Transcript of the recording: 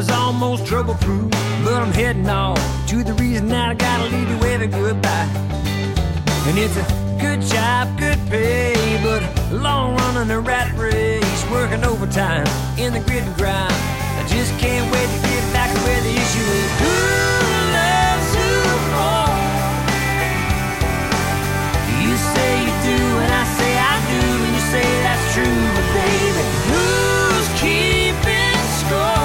was almost trouble-proof, but I'm heading on to the reason that I gotta leave you with a goodbye. And it's a good job, good pay, but long run in a rat race, working overtime in the grit and grind.